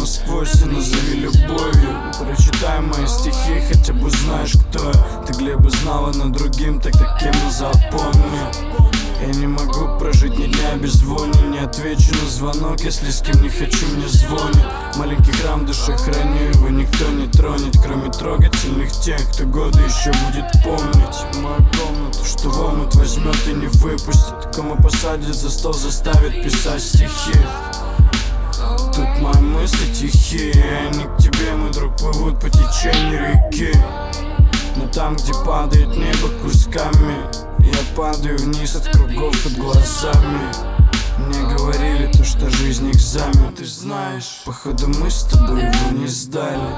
насквозь и назови любовью. Прочитай мои стихи, хотя бы знаешь, кто я. Ты Глеба знала, но другим тогда кем запомни. Я не могу прожить ни дня без вони. Не отвечу на звонок, если с кем не хочу, мне звонит. Маленький храм души храню, его никто не тронет, кроме трогательных тех, кто годы еще будет помнить. Мою комнату, что в омут возьмет и не выпустит, кому посадит за стол, заставит писать стихи. Тут мои мысли тихие, они к тебе, мой друг, плывут по течению реки. Но там, где падает небо кусками, я падаю вниз от кругов под глазами. Мне говорили то, что жизнь экзамен. Ты знаешь, походу мы с тобой его не сдали.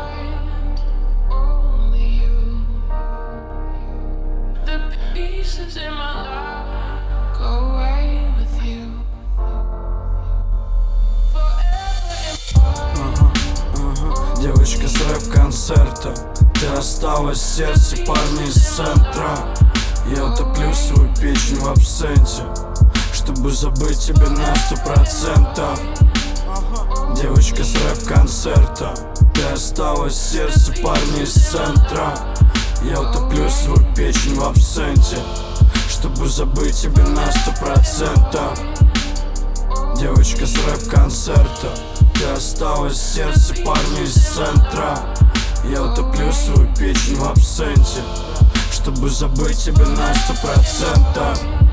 Девочка с рэп-концерта, ты осталась в сердце парня из центра. Я утоплю свою печень в абсенте, чтобы забыть тебя на 100%. Девочка с рэп-концерта, ты осталась в сердце парня из центра. Я утоплю свою печень в абсенте, чтобы забыть тебя на 100%. Девочка с рэп-концерта, ты осталась в сердце парня из центра. Я утоплю свою печень в абсенте, чтобы забыть тебя на 100%.